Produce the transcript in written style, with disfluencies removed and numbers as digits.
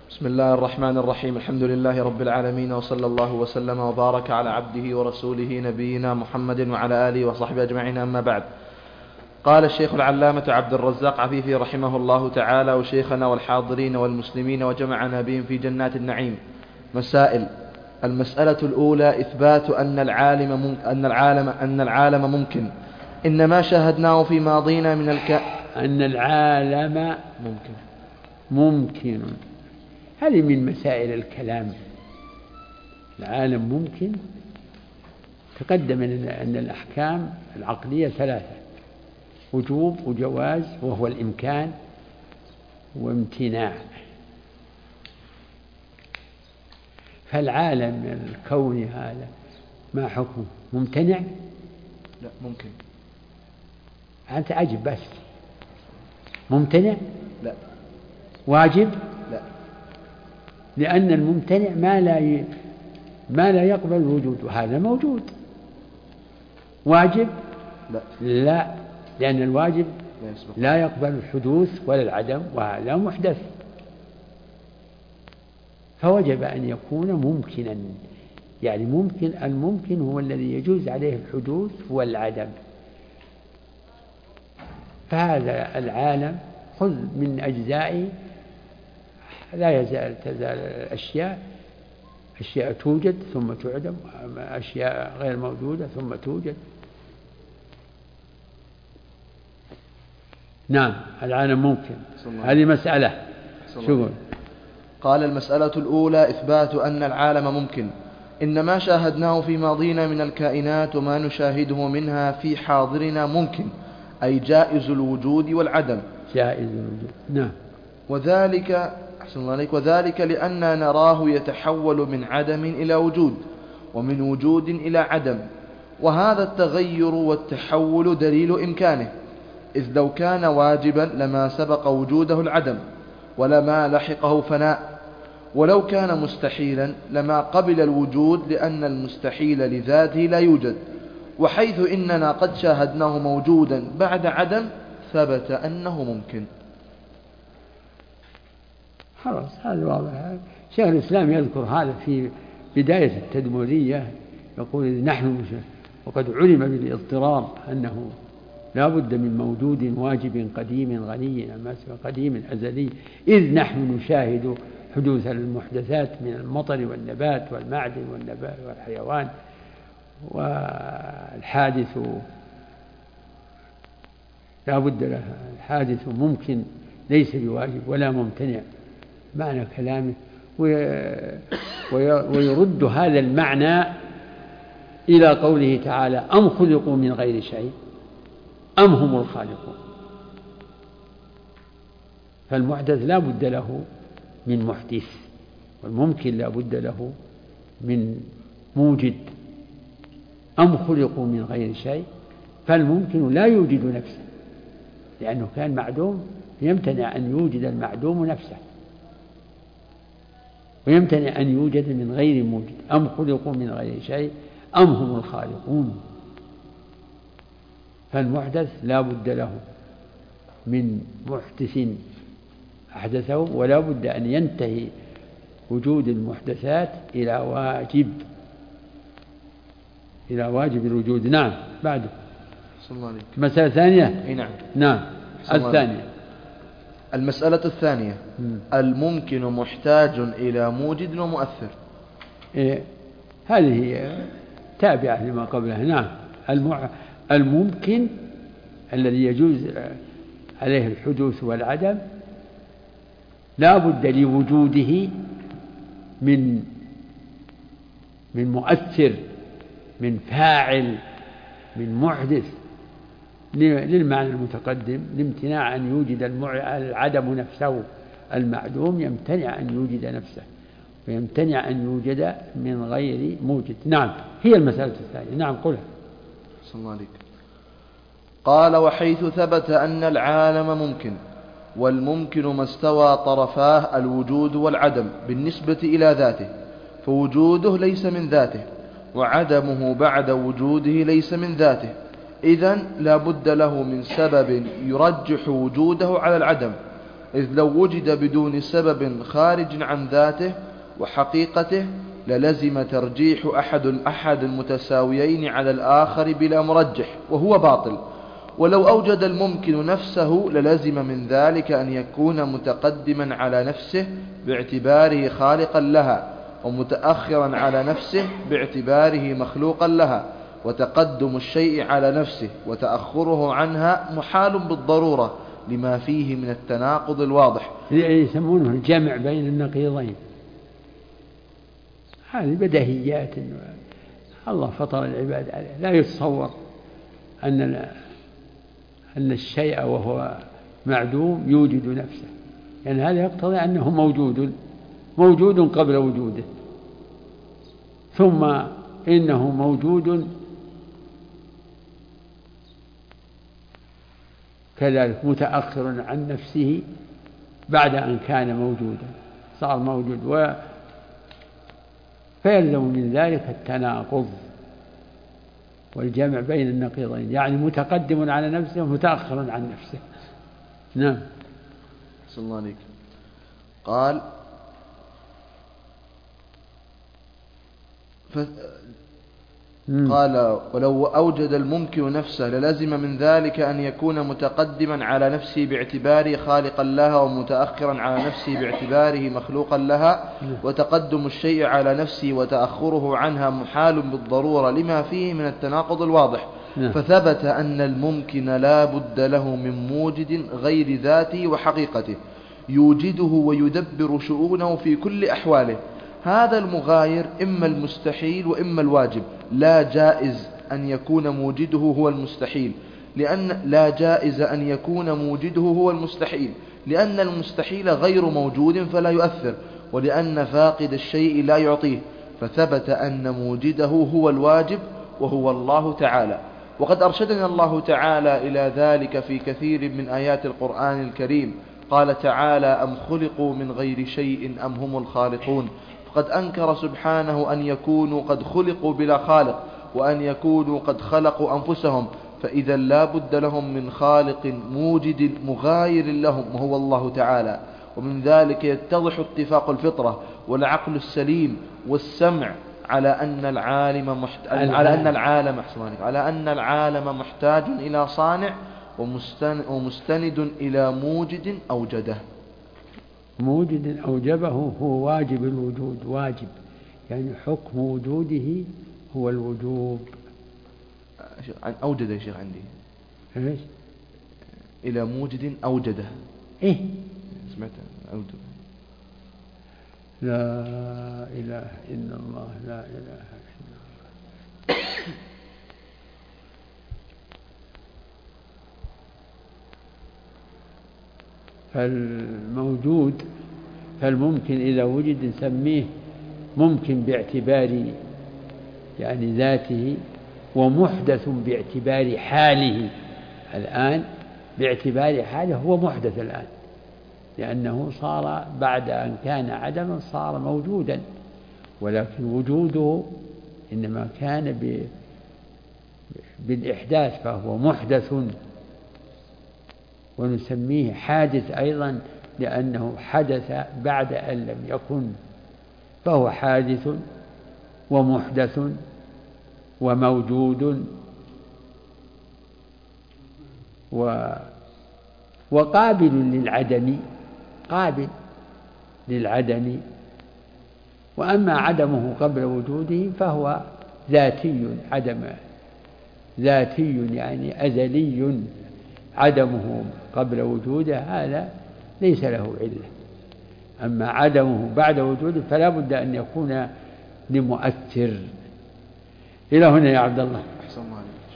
بسم الله الرحمن الرحيم. الحمد لله رب العالمين، وصلى الله وسلم وبارك على عبده ورسوله نبينا محمد وعلى آله وصحبه أجمعين، أما بعد. قال الشيخ العلامة عبد الرزاق عفيفي رحمه الله تعالى: وشيخنا والحاضرين والمسلمين وجمعنا بهم في جنات النعيم. مسائل. المسألة الأولى: إثبات أن العالم ممكن. إنما شاهدناه في ماضينا من أن العالم ممكن. هذه من مسائل الكلام. العالم ممكن. تقدم أن الأحكام العقلية ثلاثة: وجوب وجواز وهو الإمكان وامتناع. فالعالم الكوني هذا ما حكمه؟ ممتنع؟ لا، ممكن. أنت عجب بس. ممتنع؟ لا. واجب؟ لا. لأن الممتنع ما لا يقبل الوجود، وهذا موجود. واجب؟ لا، لأن الواجب لا يقبل الحدوث ولا العدم، وهذا محدث. فوجب أن يكون ممكنا، يعني ممكن. الممكن هو الذي يجوز عليه الحدوث والعدم. فهذا العالم خذ من أجزائه، لا تزال أشياء توجد ثم تعدم، أشياء غير موجودة ثم توجد. نعم، العالم ممكن. هذه مسألة. شو قال: المسألة الأولى: إثبات أن العالم ممكن. إنما شاهدناه في ماضينا من الكائنات وما نشاهده منها في حاضرنا ممكن، أي جائز الوجود والعدم. جائز الوجود، نعم. وذلك لأننا نراه يتحول من عدم إلى وجود، ومن وجود إلى عدم، وهذا التغير والتحول دليل إمكانه، إذ لو كان واجبا لما سبق وجوده العدم ولما لحقه فناء، ولو كان مستحيلا لما قبل الوجود، لأن المستحيل لذاته لا يوجد. وحيث إننا قد شاهدناه موجودا بعد عدم، ثبت أنه ممكن. خلاص، هذا واضح. شيخ الإسلام يذكر هذا في بداية التدمرية، يقول: نحن وقد علم بالاضطرار أنه لا بد من موجود واجب قديم غني قديم أزلي، إذ نحن نشاهد حدوث المحدثات من المطر والنبات والمعدن والنبات والحيوان، والحادث لا بد له. الحادث ممكن ليس بواجب ولا ممتنع، معنى كلامه. ويرد هذا المعنى إلى قوله تعالى: أم خلقوا من غير شيء أم هم الخالقون. فالمحدث لا بد له من محدث، والممكن لا بد له من موجد. أم خلقوا من غير شيء، فالممكن لا يوجد نفسه، لأنه كان معدوم، يمتنع أن يوجد المعدوم نفسه، ويمتنع أن يوجد من غير موجد. أم خلقوا من غير شيء أم هم الخالقون. فالمحدث لا بد له من محدث أحدثه، ولا بد أن ينتهي وجود المحدثات إلى واجب الوجود. نعم. بعد مسألة ثانية. نعم. الثانية. المسألة الثانية: الممكن محتاج إلى موجد ومؤثر. هذه تابعة لما قبلها. نعم. الممكن الذي يجوز عليه الحدوث والعدم لا بد لوجوده من مؤثر، من فاعل، من محدث، للمعنى المتقدم. لامتناع أن يوجد العدم نفسه، المعدوم يمتنع أن يوجد نفسه، ويمتنع أن يوجد من غير موجد. نعم، هي المسألة الثانية. نعم، قلها. صلى الله عليك. قال: وحيث ثبت أن العالم ممكن، والممكن ما استوى طرفاه الوجود والعدم بالنسبة إلى ذاته، فوجوده ليس من ذاته، وعدمه بعد وجوده ليس من ذاته، إذن لا بد له من سبب يرجح وجوده على العدم، إذ لو وجد بدون سبب خارج عن ذاته وحقيقته للزم ترجيح أحد المتساويين على الآخر بلا مرجح، وهو باطل. ولو أوجد الممكن نفسه للزم من ذلك أن يكون متقدما على نفسه باعتباره خالقا لها، ومتأخرا على نفسه باعتباره مخلوقا لها. وتقدم الشيء على نفسه وتأخره عنها محال بالضرورة لما فيه من التناقض الواضح. يسمونه الجمع بين النقيضين. هذه بديهيات الله فطر العباد عليها. لا يتصور أن الشيء وهو معدوم يوجد نفسه، يعني هذا يقتضي أنه موجود قبل وجوده، ثم إنه موجود كذلك متأخر عن نفسه بعد أن كان موجودا، صار موجود، فيلزم من ذلك التناقض والجمع بين النقيضين، يعني متقدم على نفسه ومتأخر عن نفسه. نعم. صلى الله عليك. قال ولو أوجد الممكن نفسه للزم من ذلك أن يكون متقدما على نفسه باعتباره خالقا لها، ومتأخرا على نفسه باعتباره مخلوقا لها. وتقدم الشيء على نفسه وتأخره عنها محال بالضرورة لما فيه من التناقض الواضح. فثبت أن الممكن لا بد له من موجد غير ذاته وحقيقته يوجده ويدبر شؤونه في كل أحواله. هذا المغاير إما المستحيل وإما الواجب. لا جائز أن يكون موجده هو المستحيل، لأن المستحيل غير موجود فلا يؤثر، ولأن فاقد الشيء لا يعطيه. فثبت أن موجده هو الواجب وهو الله تعالى. وقد أرشدنا الله تعالى إلى ذلك في كثير من آيات القرآن الكريم. قال تعالى: أم خلقوا من غير شيء أم هم الخالقون. فقد أنكر سبحانه أن يكونوا قد خلقوا بلا خالق، وأن يكونوا قد خلقوا أنفسهم، فإذا لا بد لهم من خالق موجد مغاير لهم وهو الله تعالى. ومن ذلك يتضح اتفاق الفطرة والعقل السليم والسمع على أن العالم محتاج إلى صانع ومستند إلى موجد أوجده. موجد أوجبه هو واجب الوجود، واجب يعني حكم وجوده هو الوجوب. أوجد يا شيخ عندي إيش؟ إلى موجد أوجده. إيه؟ سمعت أوجد. لا إله إلا الله، لا إله إلا الله. فالموجود فالممكن إذا وجد نسميه ممكن باعتبار يعني ذاته، ومحدث باعتبار حاله. الآن باعتبار حاله هو محدث الآن، لأنه صار بعد أن كان عدما صار موجودا، ولكن وجوده إنما كان بالإحداث، فهو محدث. ونسميه حادث أيضا لأنه حدث بعد أن لم يكن، فهو حادث ومحدث وموجود وقابل للعدم، قابل للعدم. وأما عدمه قبل وجوده فهو ذاتي، عدم ذاتي يعني أزلي. عدمه قبل وجوده هذا ليس له علة. أما عدمه بعد وجوده فلا بد أن يكون لمؤثر. إلى هنا يا عبد الله. أحسن الله عليك.